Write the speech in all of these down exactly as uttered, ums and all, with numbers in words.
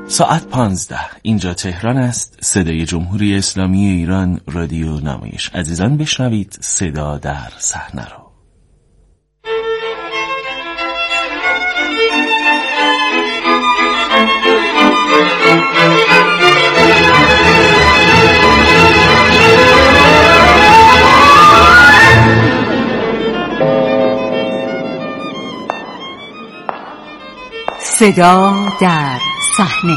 ساعت پانزده، اینجا تهران است. صدای جمهوری اسلامی ایران، رادیو نمایش. عزیزان بشنوید صدا در صحنه رو. صدا در صحنه.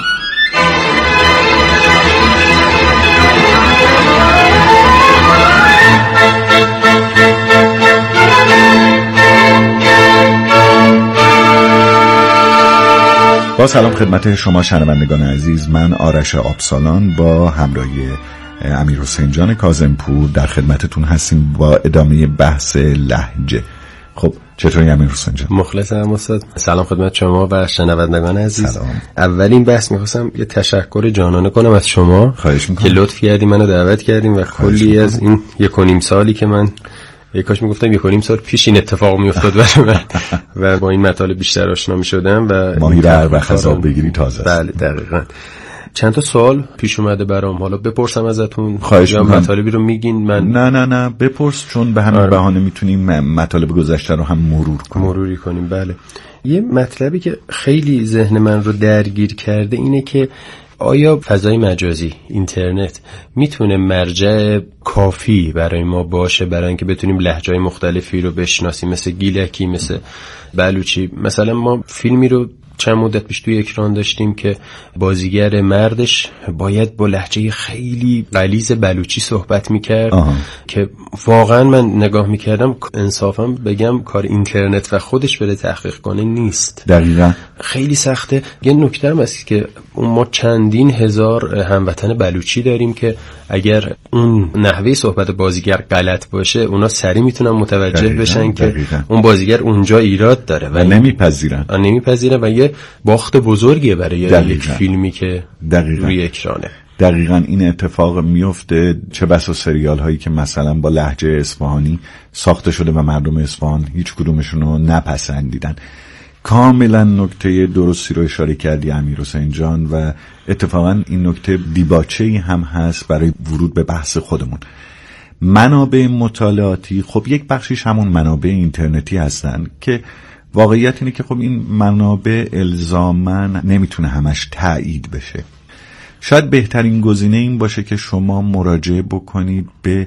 با سلام خدمت شما شنوندگان عزیز، من آرش آبسالان با همراهی امیرحسین جان کاظمپور در خدمتتون هستیم با ادامه بحث لهجه. خب چطوری امیرحسین جان؟ مخلصم استاد. سلام خدمت شما و شنوندگان عزیز. سلام. اولین بحث می‌خواستم یه تشکر جانانه کنم از شما. خواهش می‌کنم که لطف کردیم منو دعوت کردیم و کلی از این یک و نیم سالی که من یک کاش میگفتم یک و نیم سال پیش این اتفاق میافتاد برای من و با این مطالب بیشتر آشنا میشدم و ماهی در و خضاب بگیری تازه. بله دقیقاً. چند تا سوال پیش اومده برام، حالا بپرسم ازتون یا مطالبی رو میگین؟ من نه نه نه بپرس، چون به همین آره. بهانه میتونیم مطالب گذشته رو هم مرور کنیم مروری کنیم. بله. یه مطلبی که خیلی ذهن من رو درگیر کرده اینه که آیا فضای مجازی، اینترنت میتونه مرجع کافی برای ما باشه برای اینکه بتونیم لهجه‌های مختلفی رو بشناسیم، مثل گیلکی، مثل بلوچی؟ مثلا ما فیلمی رو چند مدت پیش توی اکران داشتیم که بازیگر مردش باید با لهجه خیلی غلیظ بلوچی صحبت میکرد آه. که واقعا من نگاه میکردم انصافا بگم کار اینترنت و خودش بره تحقیق کنه نیست. دقیقاً خیلی سخته. یه نکته هم هست که ما چندین هزار هموطن بلوچی داریم که اگر اون نحوه صحبت بازیگر غلط باشه اونا سریع میتونن متوجه دقیقا. بشن که دقیقا. اون بازیگر اونجا ایراد داره و, و نمیپذیرن نمیپذیرن و یه باخت بزرگیه برای دقیقا. یک فیلمی که دقیقا. روی اکرانه. دقیقاً این اتفاق میفته. چه بسا سریال هایی که مثلا با لهجه اصفهانی ساخته شده و مردم اصفهان هیچ کدومشون رو نپسندیدن. کاملا نکته درستی رو اشاره کردی امیرحسین جان و اتفاقا این نکته دیباچه‌ای هم هست برای ورود به بحث خودمون. منابع مطالعاتی خب یک بخشیش همون منابع اینترنتی هستن که واقعیت اینه که خب این منابع الزاماً نمیتونه همش تایید بشه. شاید بهترین گزینه این باشه که شما مراجعه بکنید به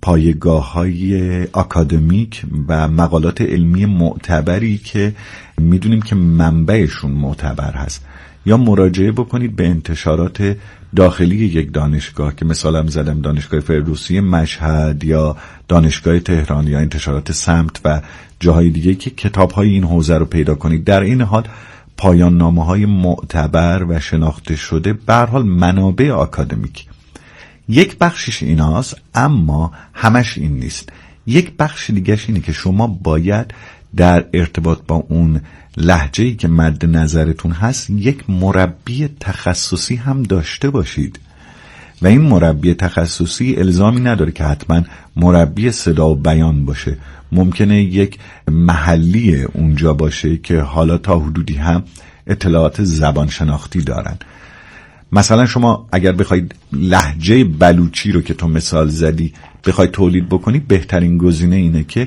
پایگاه‌های آکادمیک و مقالات علمی معتبری که میدونیم که منبعشون معتبر هست، یا مراجعه بکنید به انتشارات داخلی یک دانشگاه که مثلا زدم دانشگاه فردوسی مشهد یا دانشگاه تهران یا انتشارات سمت و جاهای دیگه که کتاب‌های این حوزه رو پیدا کنید. در این حال پایان نامه‌های معتبر و شناخته شده به هر حال منابع آکادمیک یک بخشش ایناست، اما همش این نیست. یک بخش دیگهش اینه که شما باید در ارتباط با اون لهجه‌ای که مد نظرتون هست یک مربی تخصصی هم داشته باشید و این مربی تخصصی الزامی نداره که حتما مربی صدا و بیان باشه. ممکنه یک محلی اونجا باشه که حالا تا حدودی هم اطلاعات زبان شناختی دارن. مثلا شما اگر بخواید لهجه بلوچی رو که تو مثال زدی بخواید تولید بکنید، بهترین گزینه اینه که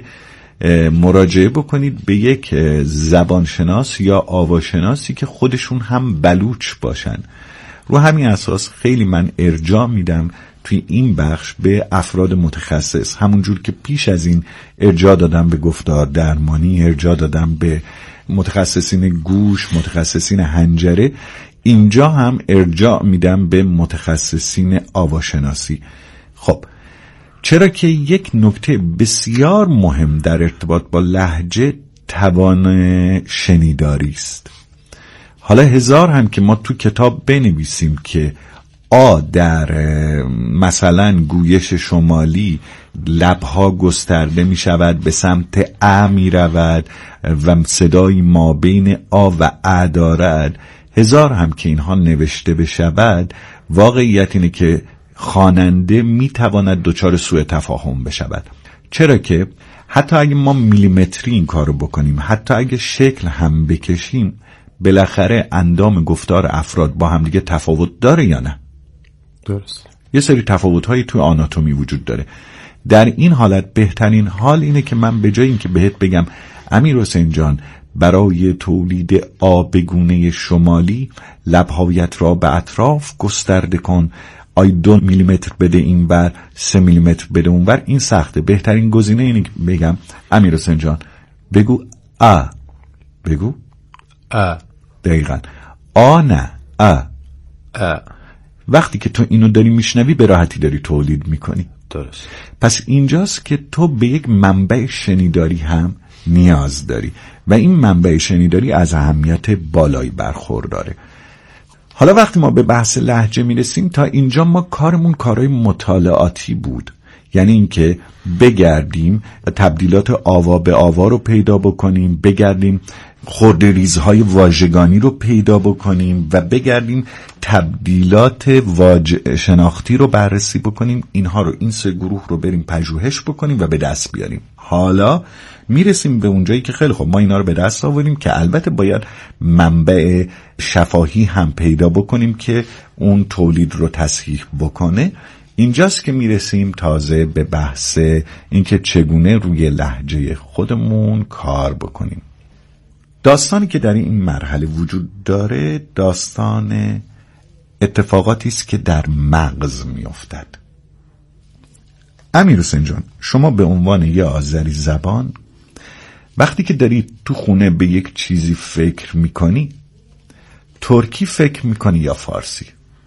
مراجعه بکنید به یک زبانشناس یا آواشناسی که خودشون هم بلوچ باشن. رو همین اساس خیلی من ارجاع میدم توی این بخش به افراد متخصص، همونجور که پیش از این ارجاع دادم به گفتار درمانی، ارجاع دادم به متخصصین گوش، متخصصین حنجره، اینجا هم ارجاع میدم به متخصصین آواشناسی. خب چرا که یک نکته بسیار مهم در ارتباط با لهجه توان شنیداری است. حالا هزار هم که ما تو کتاب بنویسیم که آ در مثلا گویش شمالی لبها گسترده می شود به سمت ا می رود و صدای ما بین آ و ا دارد، هزار هم که اینها نوشته بشود، واقعیت اینه که خواننده می تواند دچار سوء تفاهم بشود. چرا که حتی اگه ما میلیمتری این کارو بکنیم، حتی اگه شکل هم بکشیم، بالاخره اندام گفتار افراد با هم دیگه تفاوت داره یا نه؟ درست. یه سری تفاوت‌هایی توی آناتومی وجود داره. در این حالت بهترین حال اینه که من به جای اینکه بهت بگم امیر حسین جان برای تولید آب گونه شمالی لب‌هایت را به اطراف گسترده کن، آی دو میلیمتر بده این بر، سه میلیمتر بده اون بر، این سخته. بهترین گزینه اینه که بگم امیر حسین جان بگو آ، بگو آ. دقیقاً آ نه آ. آ. وقتی که تو اینو داری میشنوی به راحتی داری تولید میکنی. درست. پس اینجاست که تو به یک منبع شنیداری هم نیاز داری و این منبع شنیداری از اهمیت بالایی برخورداره. حالا وقتی ما به بحث لهجه میرسیم، تا اینجا ما کارمون کارهای مطالعاتی بود، یعنی اینکه بگردیم تبدیلات آوا به آوا رو پیدا بکنیم، بگردیم خرده ریزهای واژگانی رو پیدا بکنیم و بگردیم تبدیلات واژه شناختی رو بررسی بکنیم. اینها رو، این سه گروه رو بریم پژوهش بکنیم و به دست بیاریم. حالا میرسیم به اونجایی که خیلی خب ما اینا رو به دست آوریم که البته باید منبع شفاهی هم پیدا بکنیم که اون تولید رو تصحیح بکنه. اینجاست که میرسیم تازه به بحث اینکه چگونه روی لهجه خودمون کار بکنیم. داستانی که در این مرحله وجود داره داستان اتفاقاتی است که در مغز میافتد. امیر حسین جان، شما به عنوان یه آذری زبان وقتی که داری تو خونه به یک چیزی فکر میکنی، ترکی فکر میکنی یا فارسی؟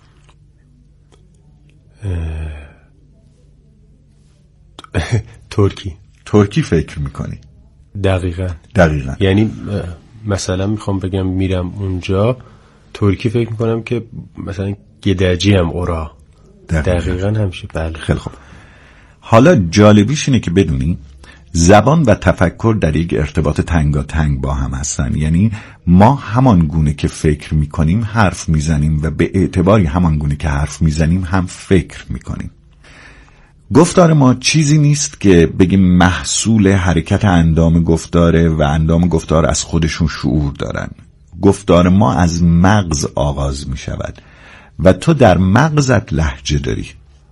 ترکی. ترکی فکر میکنی؟ دقیقاً. دقیقاً. یعنی مثلا میخوام بگم میرم اونجا ترکی فکر میکنم که مثلا گدرجی هم اورا. دقیقاً, دقیقاً همشه. بله. خیلی خوب. حالا جالبیش اینه که بدونی زبان و تفکر در یک ارتباط تنگاتنگ با هم هستن. یعنی ما همان گونه که فکر میکنیم حرف میزنیم و به اعتباری همان گونه که حرف میزنیم هم فکر میکنیم. گفتار ما چیزی نیست که بگیم محصول حرکت اندام گفتاره و اندام گفتار از خودشون شعور دارن. گفتار ما از مغز آغاز می شود و تو در مغزت لهجه داری.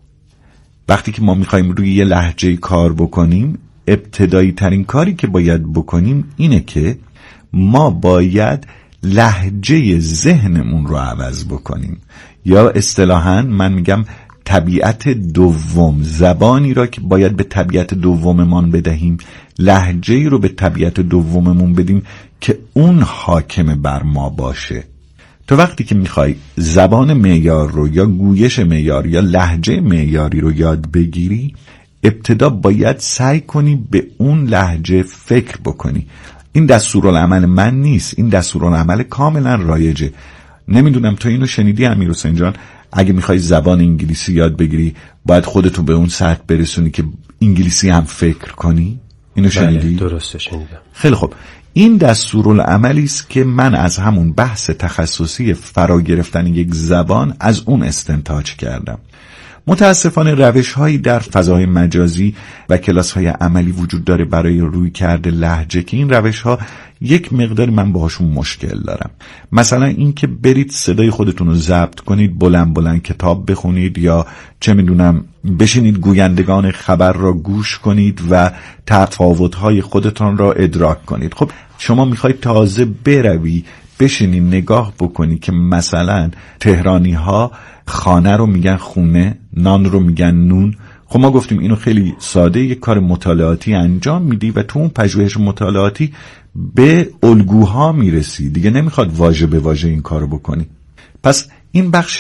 وقتی که ما میخوایم روی یه لهجه کار بکنیم، ابتدایی ترین کاری که باید بکنیم اینه که ما باید لهجه ذهنمون رو عوض بکنیم، یا اصطلاحاً من میگم طبیعت دوم، زبانی را که باید به طبیعت دوممان بدهیم، لهجه‌ای رو به طبیعت دوممون بدیم که اون حاکم بر ما باشه. تو وقتی که میخوای زبان معیار رو یا گویش معیار یا لهجه معیاری رو یاد بگیری، ابتدا باید سعی کنی به اون لهجه فکر بکنی. این دستورالعمل من نیست، این دستورالعمل کاملا رایجه. نمیدونم تو اینو شنیدی امیر حسین جان؟ اگه میخوای زبان انگلیسی یاد بگیری باید خودتو به اون سطح برسونی که انگلیسی هم فکر کنی. اینو شنیدی؟ بله درسته شنیدم. خیلی خوب. این دستورالعملی است که من از همون بحث تخصصی فرا گرفتن یک زبان از اون استنتاج کردم. متاسفانه روش‌هایی در فضای مجازی و کلاس‌های عملی وجود داره برای روی کرده لهجه که این روش‌ها یک مقدار من باهاشون مشکل دارم. مثلا این که برید صدای خودتون رو ضبط کنید، بلند بلند کتاب بخونید، یا چه میدونم بشینید گویندگان خبر را گوش کنید و تفاوت‌های خودتون را ادراک کنید. خب شما میخواید تازه بروی بشینی نگاه بکنی که مثلا تهرانی‌ها خانه رو میگن خونه، نان رو میگن نون. خب ما گفتیم اینو خیلی ساده یک کار مطالعاتی انجام میدی و تو اون پژوهش مطالعاتی به الگوها میرسی، دیگه نمیخواد واژه به واژه این کارو بکنی. پس این بخش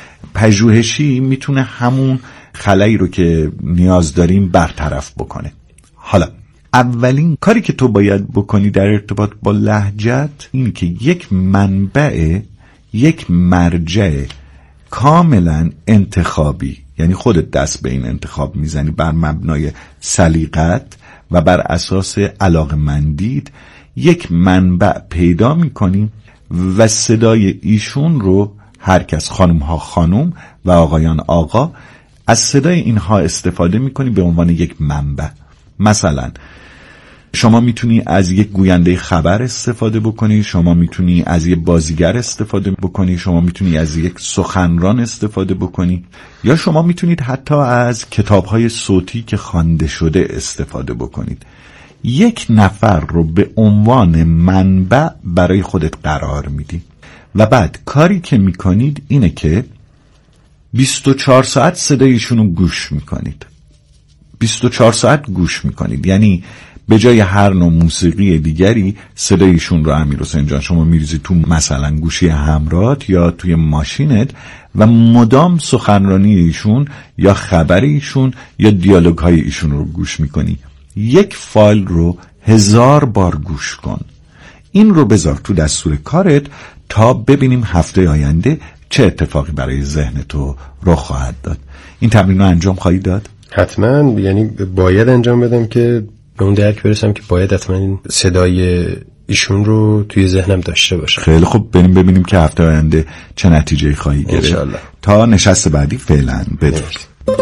پژوهشی میتونه همون خلایی رو که نیاز داریم برطرف بکنه. حالا اولین کاری که تو باید بکنی در ارتباط با لهجت این که یک منبع، یک مرجع کاملا انتخابی، یعنی خودت دست به این انتخاب میزنی بر مبنای سلیقت و بر اساس علاقمندیت، یک منبع پیدا میکنی و صدای ایشون رو هر کس، خانم ها خانم و آقایان آقا، از صدای اینها استفاده میکنی به عنوان یک منبع. مثلا شما میتونی از یک گوینده خبر استفاده بکنی، شما میتونی از یک بازیگر استفاده بکنی، شما میتونی از یک سخنران استفاده بکنی، یا شما میتونید حتی از کتاب‌های صوتی که خوانده شده استفاده بکنید. یک نفر رو به عنوان منبع برای خودت قرار میدی و بعد کاری که میکنید اینه که بیست و چهار ساعت صدایشون رو گوش میکنید. بیست و چهار ساعت گوش میکنید، یعنی به جای هر نوع موسیقی دیگری صدایشون رو امیرحسین جان شما میریزی تو مثلا گوشی همراهت یا توی ماشینت و مدام سخنرانی ایشون یا خبر ایشون یا دیالوگ های ایشون رو گوش میکنی. یک فایل رو هزار بار گوش کن. این رو بذار تو دستور کارت تا ببینیم هفته آینده چه اتفاقی برای ذهن تو رخ خواهد داد. این تمرین رو انجام خواهی داد؟ حتما، یعنی باید انجام بدم که به اون درک برسم که باید حتما این صدای ایشون رو توی ذهنم داشته باشم. خیلی خوب، بریم ببینیم که هفته آینده چه نتیجه‌ای خواهی گرفت. انشالله. تا نشست بعدی فعلا بدرود.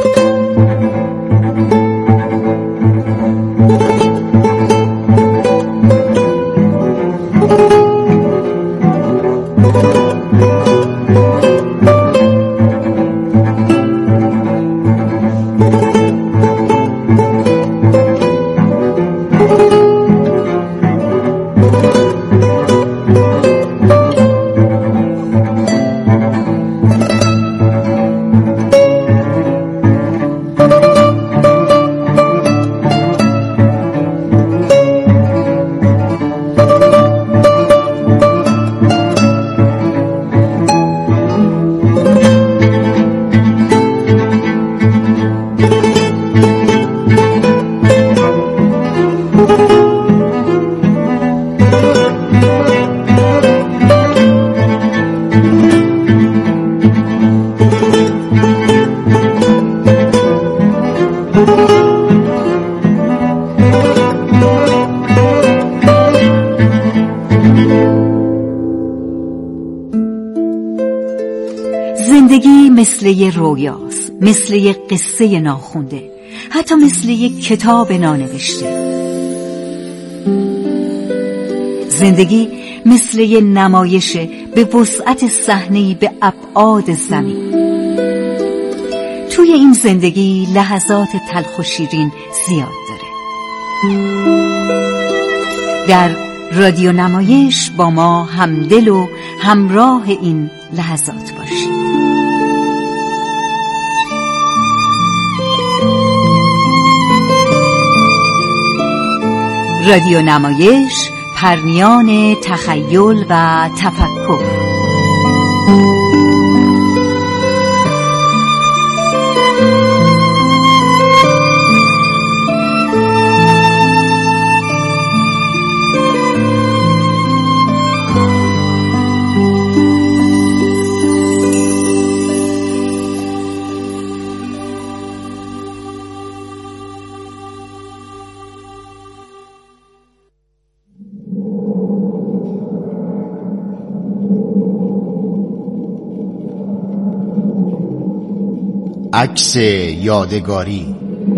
زندگی مثل یه رویاست، مثل یه قصه ناخونده، حتی مثل یه کتاب نانوشته. زندگی مثل یه نمایشه به وسعت صحنه‌ای به ابعاد زمین. توی این زندگی لحظات تلخ و شیرین زیاد داره. در رادیو نمایش با ما همدل و همراه این لحظات باشید. رادیو نمایش، پرنیان تخیل و تفکر. عکس یادگاری.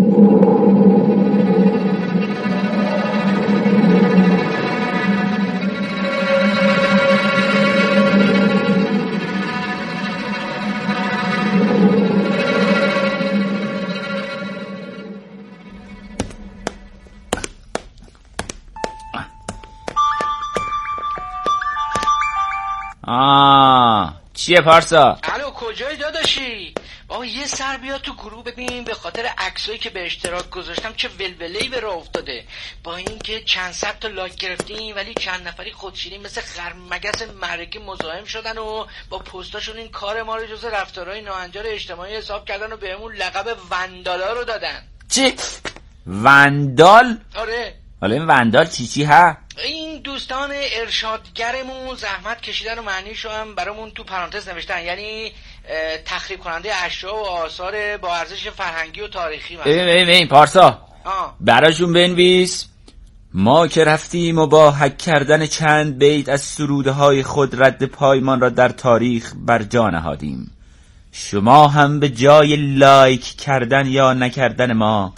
آه چیه پارسا؟ الو کجایی داداشی؟ بابا یه سر بیا تو گروه ببین، به خاطر عکسایی که به اشتراک گذاشتم چه ولوله‌ای به راه افتاده. با اینکه چند صد تا لایک گرفتیم ولی چند نفری خودشیرین مثل خرمگس معرکه مزاحم شدن و با پستاشون این کار ما رو جز رفتارهای ناهنجار اجتماعی حساب کردن و بهمون لقب وندالا رو دادن. چی؟ وندال؟ آره. حالا این وندال چی چی ها؟ این دوستان ارشادگرمون زحمت کشیدن و معنیشو هم برامون تو پرانتز نوشتن، یعنی تخریب کننده اشیاء و آثار با ارزش فرهنگی و تاریخی. مثلا ببین ببین ببین پارسا، آه. براشون بنویس ما که رفتیم و با حک کردن چند بیت از سروده های خود رد پایمان را در تاریخ بر جا نهادیم. شما هم به جای لایک کردن یا نکردن ما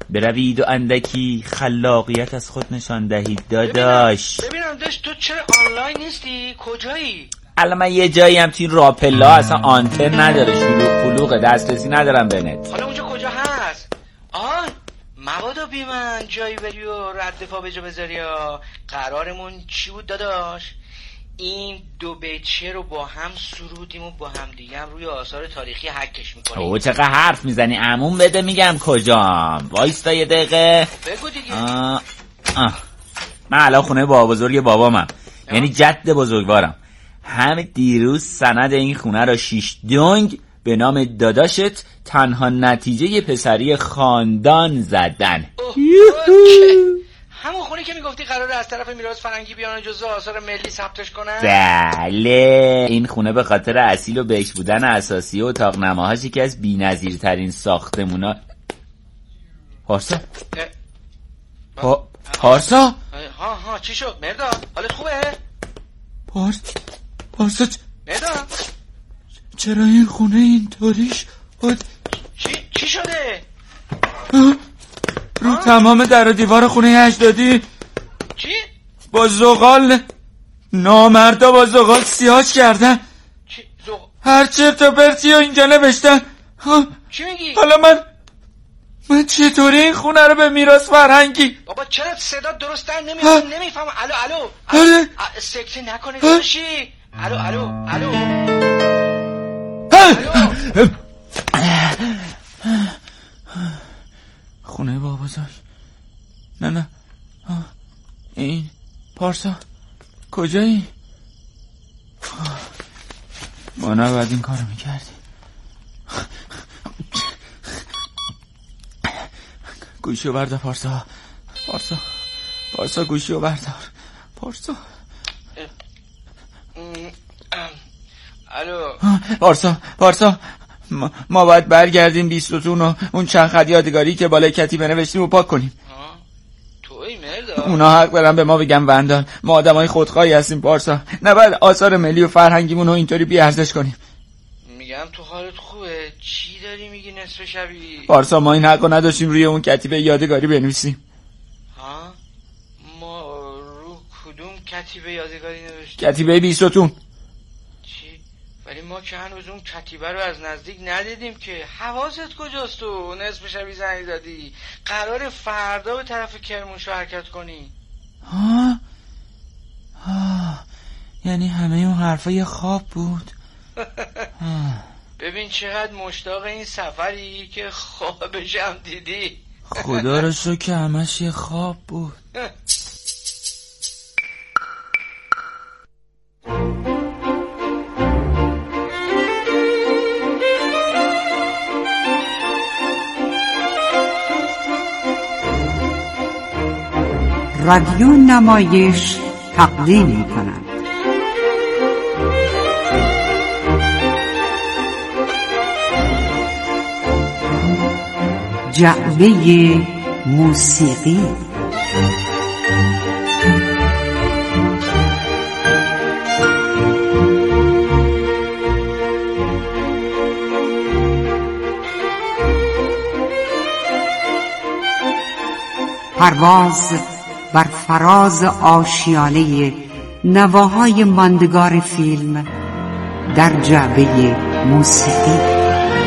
بروید و اندکی خلاقیت از خود نشان دهید داداش. ببینم, ببینم داشت تو چرا آنلاین نیستی؟ کجایی؟ الان من یه جایی هم توی راپلا اصلا آنتن نداره، شلوغ پلوغه، دسترسی ندارم به نت. حالا اونجا کجا هست؟ آن مبادا بی من جایی بری و رد پا به جا بذاری یا قرارمون چی بود داداش؟ این دو بیت شعر رو با هم سرودیم و با هم دیگه هم روی آثار تاریخی حکش میکنیم. او چقدر حرف میزنی عموم، بده میگم کجام. وایستا یه دقیقه. بگو دیگه. آه. آه. من الان خونه بابا بزرگ بابامم، یعنی جد بزرگوارم. همه دیروز سند این خونه را شیش دنگ به نام داداشت تنها نتیجه پسری خاندان زدن. همون خونه که میگفتی قراره از طرف میراث فرنگی بیان جزو آثار ملی ثبتش کنن؟ بله، این خونه به خاطر اصیل و بیش بودن اساسی و اتاق نماهاش یکی از بی‌نظیرترین ساختمونا. پارسا پا... پارسا ها ها چی شد مردا؟ حالت خوبه؟ پارس پارسا چ... مردا چرا این خونه اینطوری شد؟ چی چی شده؟ رو تمام در و دیوار خونه اجدادی چی؟ با زغال نامردا با زغال سیاهش کردن. چی؟ زغ... هر چرت و پرتی و اینجا نوشتن. چی میگی؟ حالا من من چطوری این خونه رو به میراث فرهنگی؟ بابا چرا صدا درست در نمیفهم نمیفهم الو الو الو سکته نکنه داشی. الو الو الو الو خونه بابا بزرگ. نه نه این پارسا کجایی؟ ما نباید این کارو میکردی. گوشیو بردار پارسا. پارسا پارسا گوشیو بردار پارسا. الو پارسا پارسا ما, ما باید برگردیم بیستون و اون چند خط یادگاری که بالای کتیبه نوشتیم و پاک کنیم. توی مردا اونا حق برن به ما بگن وندال. ما آدمای خودخواهی هستیم پارسا، نباید آثار ملی و فرهنگیمون رو اینطوری بی ارزش کنیم. میگم تو حالت خوبه؟ چی داری میگی نصف شبی؟ پارسا ما این حقو نداشتیم روی اون کتیبه یادگاری بنویسیم. ها؟ ما رو کدوم کتیبه یادگاری نوشتیم؟ کتیبه بیستون. چی؟ ولی ما که هنوز اون کتیبه رو از نزدیک ندیدیم که. حواست کجاست تو؟ نصف شبی زنگ زدی. قرار فردا به طرف کرمانشاه حرکت کنی. ها؟ ها؟ یعنی همه اون حرفا یه خواب بود؟ ببین چقدر مشتاق این سفری که خوابشم دیدی. خدا رو شکر که همش یه خواب بود. رادیو نمایش تقدیم می‌کند جعبه موسیقی. پرواز بر فراز آشیانه نواهای ماندگار فیلم در جعبه موسیقی.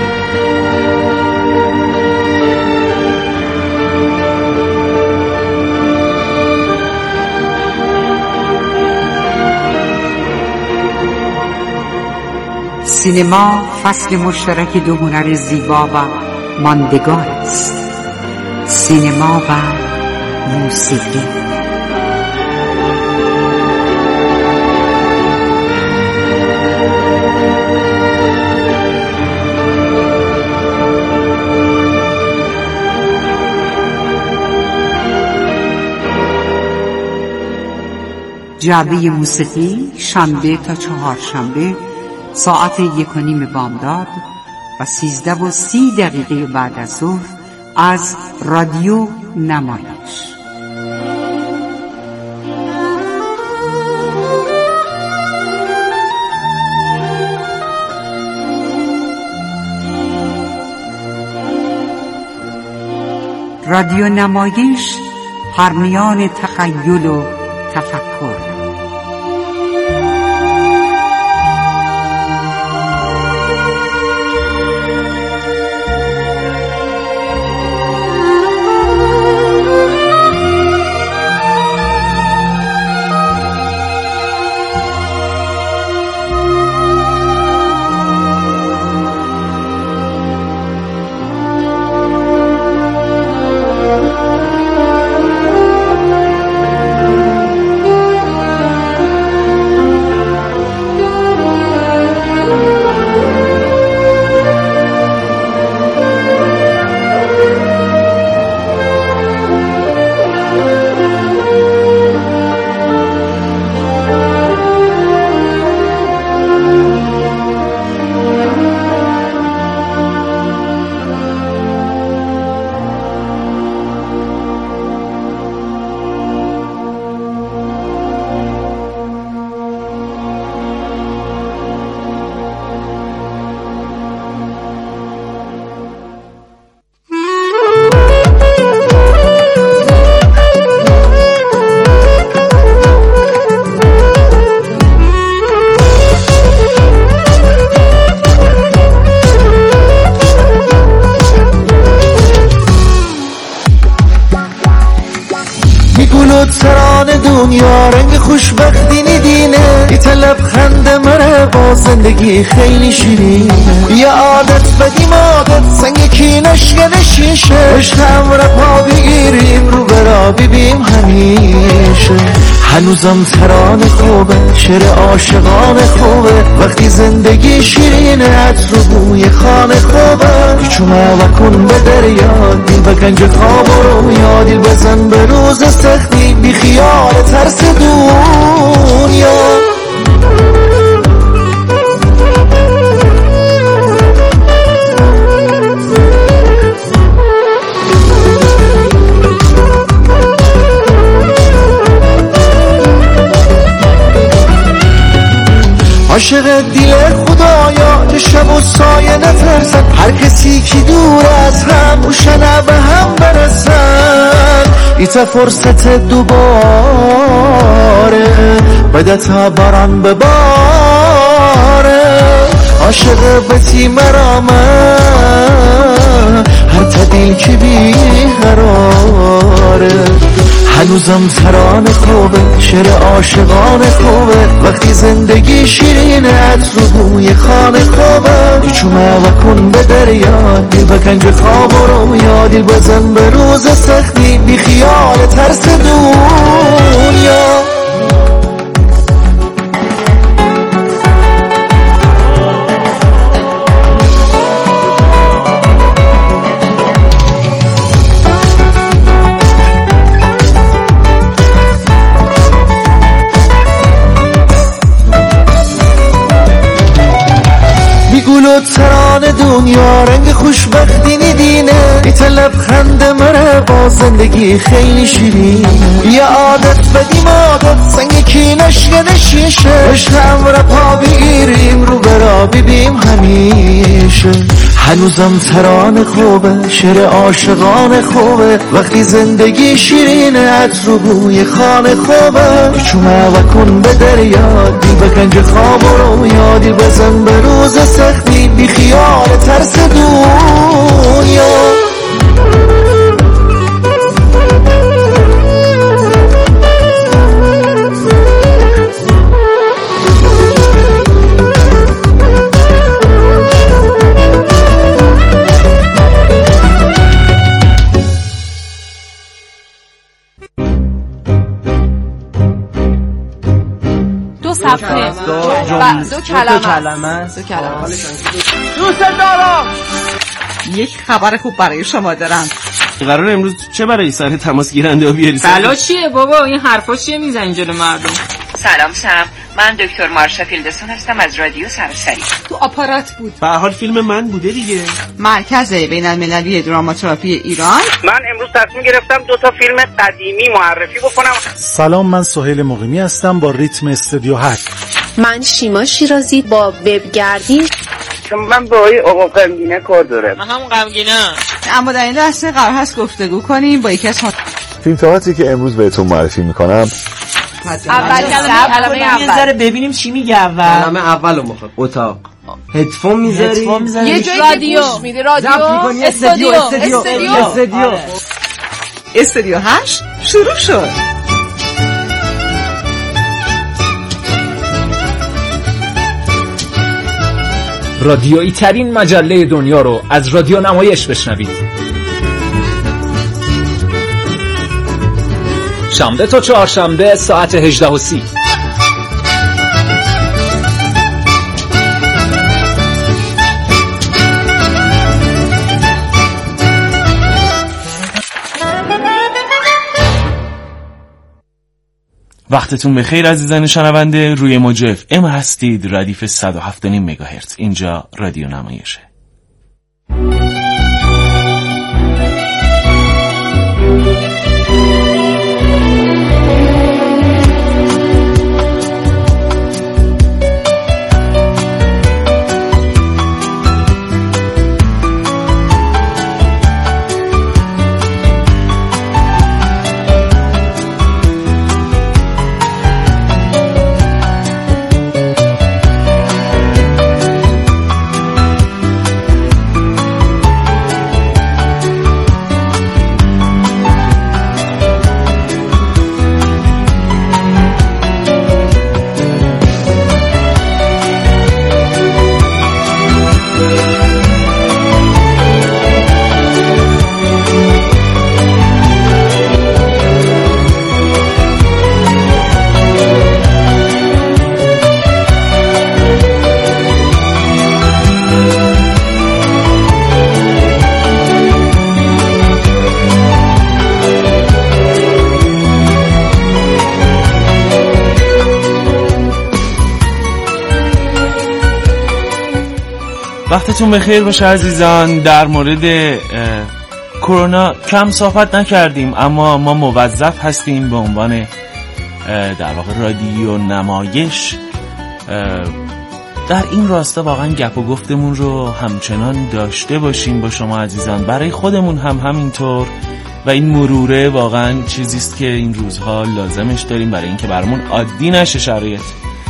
سینما فصل مشترک دو هنر زیبا و ماندگار است، سینما و موسیقی. جعبه موسیقی شنبه تا چهارشنبه ساعت یک و نیم بامداد و سیزده و سی دقیقه بعد از ظهر از رادیو نمایش. رادیو نمایش، پرمیان تخیل و تفکر. دنیا رنگ خوشبختی ندینه، یه لبخند منه با زندگی خیلی شیرینه. یه عادت بدیم عادت سنگ کینش گده شیشه، عشقم را پا بگیریم رو برا ببیم همیشه. هنوزم ترانه خوبه، شعر عاشقان خوبه، وقتی زندگی شیرینه عطر و بوی خانه خوبه. پیچومه و کن به دریا، دل به گنج خواب رو یا دل بزن به روز سختی، بی خیال ترس دنیا. عاشق دیل خدایا که شب و سایه نترسن، هر کسی که دور از هم اوشنه به هم برسن. ایتا فرصت دوباره بده تا باران بباره، عاشق بتی مرامه هر تا دل که بیقراره. هنوزم ترانه خوبه، شعر عاشقان خوبه، وقتی زندگی شیرینه عطر و بوی خانه خوبه. پیچومه و کن به دریا، دل به گنج خواب رو یا دل بزن به روز سختی، بی خیال ترس دنیا. گل و ترانه دنیا رنگ خوشبختی ندینه، ایتا لبخند منه با زندگی خیلی شیرینه. یه عادت بدیم عادت سنگ کینش گده شیشه، عشقم را پا بگیریم رو برا ببیم همیشه. هنوزم ترانه خوبه، شعر عاشقان خوبه، وقتی زندگی شیرینه عطر و بوی خانه خوبه. پیچومه و کن به دریا، دل به گنج خواب رو یا دل بزن به روز سختی، بی خیال ترس دنیا. دو صفحه دو کلمه دو کلمه دوست دارم. یک خبر خوب برای شما دارم. قرار امروز چه برای سر تماس گیرنده ها بیاری؟ بلا چیه بابا؟ این حرفا چیه میزنی جلو مردم؟ سلام سم، من دکتر مارشا فیلدسون هستم از رادیو سرسری. تو آپارات بود. به هر حال فیلم من بوده دیگه. مرکز بین المللی دراماتراپی ایران. من امروز تصمیم گرفتم دو تا فیلم قدیمی معرفی بکنم. سلام، من سهیل مقیمی هستم با ریتم استودیو هشت. من شیما شیرازی با وبگردی. چون من با آقای آقا غمگینه کار دارم. من همون غمگینم. اما در این لحظه قرار هست گفتگو کنیم با یکی از فیلم تئاتری که امروز بهتون معرفی میکنم. اول کلمه اول یه ذره ببینیم چی میگه اول. کلمه اولو میخواد. اتاق. هدفون میذاری؟ هدفون میذاری؟ یه جایی رادیو میدی رادیو استودیو استودیو استودیو استودیو هشت شروع شد. رادیویی ترین مجله دنیا رو از رادیو نمایش بشنوید. شنبه تا چهارشنبه ساعت هجده و سی. وقتتون بخیر عزیزان شنونده، روی موج اف ام هستید، ردیف صد و هفت و نیم مگاهرتز. اینجا رادیو نمایشه. وقتتون بخیر باشه عزیزان. در مورد کرونا کم صحبت نکردیم، اما ما موظف هستیم به عنوان در واقع رادیو نمایش در این راستا واقعا گپ و گفتمون رو همچنان داشته باشیم با شما عزیزان، برای خودمون هم همینطور. و این مروره واقعا چیزیست که این روزها لازمش داریم برای اینکه برامون عادی نشه شرایط.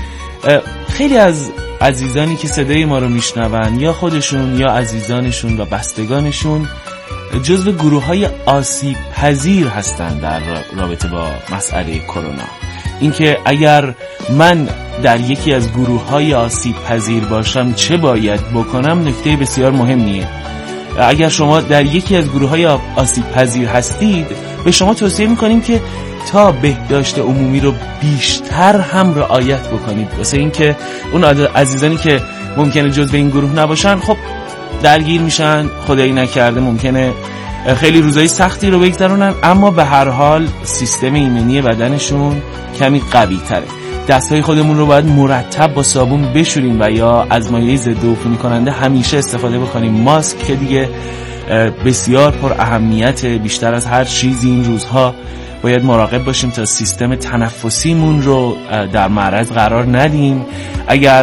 خیلی از عزیزانی که صدای ما رو میشنون یا خودشون یا عزیزانشون و بستگانشون جزو گروه‌های آسیب پذیر هستند در رابطه با مسئله کرونا. اینکه اگر من در یکی از گروه‌های آسیب پذیر باشم چه باید بکنم نکته بسیار مهمیه. اگر شما در یکی از گروه‌های آسیب پذیر هستید، به شما توصیه می‌کنیم که تا بهداشت عمومی رو بیشتر هم رعایت بکنید، واسه اینکه اون عزیزانی که ممکنه جزو این گروه نباشن خب درگیر میشن، خدایی نکرده ممکنه خیلی روزای سختی رو بگذرونن، اما به هر حال سیستم ایمنی بدنشون کمی قوی تره. دستهای خودمون رو باید مرتب با صابون بشوریم و یا از مایع ضد عفونی کننده همیشه استفاده بکنیم. ماسک که دیگه بسیار پر اهمیت، بیشتر از هر چیزی این روزها باید مراقب باشیم تا سیستم تنفسیمون رو در معرض قرار ندیم. اگر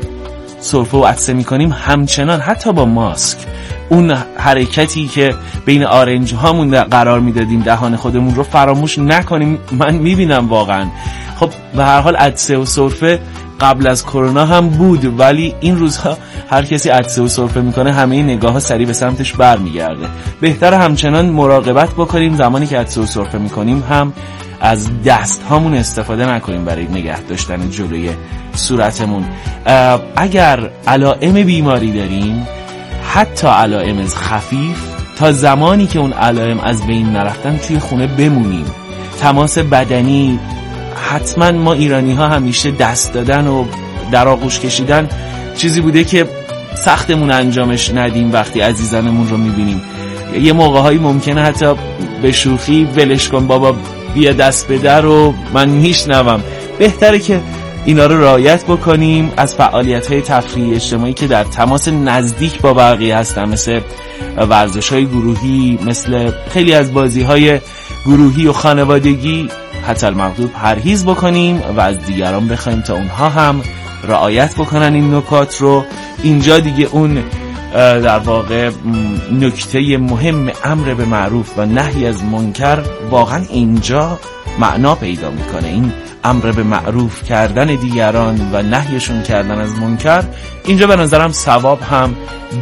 سرفه و عطسه میکنیم همچنان حتی با ماسک اون حرکتی که بین آرنج هامون قرار میدادیم دهان خودمون رو فراموش نکنیم. من میبینم واقعا خب به هر حال عطسه و سرفه قبل از کرونا هم بود، ولی این روزها هر کسی عطسه و سرفه میکنه همه نگاه ها سریع به سمتش برمیگرده. بهتر همچنان مراقبت بکنیم زمانی که عطسه و سرفه میکنیم هم از دست هامون استفاده نکنیم برای نگه داشتن جلوی صورتمون. اگر علائم بیماری داریم، حتی علائم خفیف، تا زمانی که اون علائم از بین نرفتن توی خونه بمونیم. تماس بدنی حتما ما ایرانی ها همیشه دست دادن و در آغوش کشیدن چیزی بوده که سختمون انجامش ندیم وقتی عزیزانمون رو میبینیم. یه موقع هایی ممکنه حتی به شوخی ولش کن بابا بیا دست بده رو من میشنوم. بهتره که اینا رو رعایت بکنیم. از فعالیت های تفریحی اجتماعی که در تماس نزدیک با بقیه هستن، مثل ورزش های گروهی، مثل خیلی از بازی های گروهی و خانوادگی، حتی المقدور پرهیز بکنیم و از دیگران بخوایم تا اونها هم رعایت بکنن این نکات رو. اینجا دیگه اون در واقع نکته مهم امر به معروف و نهی از منکر واقعا اینجا معنا پیدا میکنه. این امر به معروف کردن دیگران و نهیشون کردن از منکر اینجا به نظرم ثواب هم